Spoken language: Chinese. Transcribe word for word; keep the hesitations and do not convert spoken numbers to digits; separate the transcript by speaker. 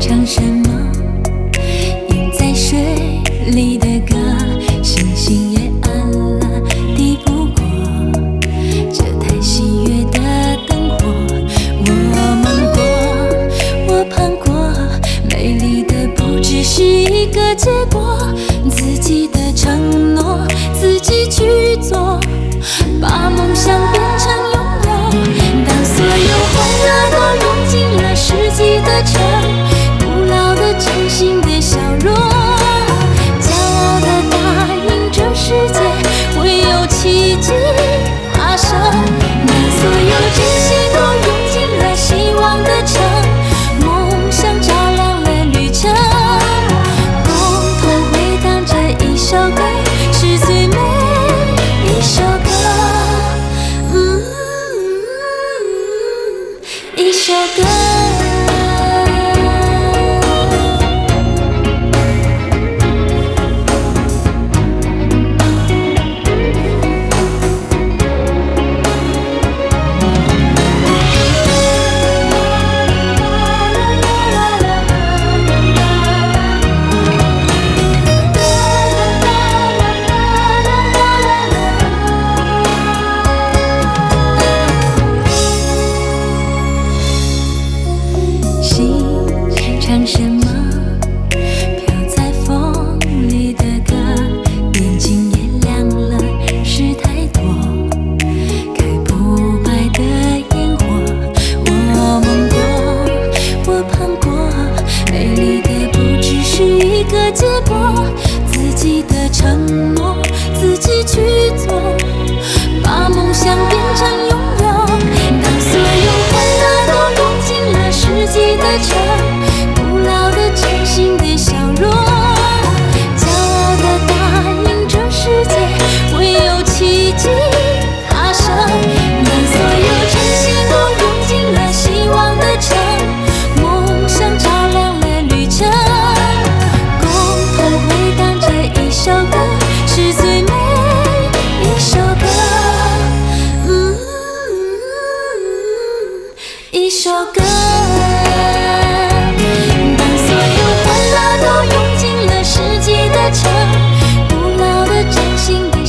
Speaker 1: 唱什么？映在水里的歌，星星也暗了，抵不过这太喜悦的灯火。我梦过，我盼过，美丽的不只是一个结果，自己的承诺自己去做，把梦想变成拥有。当所有欢乐都涌进了世纪的城，古老的真心的笑容，骄傲地答应这世界会有奇迹发生。当所有真心都涌进了希望的城，梦想照亮了旅程，共同回荡着一首歌，是最美一首歌，嗯，一首歌。唱什么？飘在风里的歌，眼睛也亮了，事太多，开不败的烟火。我梦过，我盼过，美丽的不只是一个结果，自己的承诺自己去做，把梦想变成拥有。当所有欢乐都涌进了世纪的城，真心的笑容，骄傲地答应这世界会有奇迹发生。当所有真心都涌进了希望的城，梦想照亮了旅程，共同回荡着一首歌，是最美一首歌，嗯，一首歌。都涌进了世纪的城，古老的真心的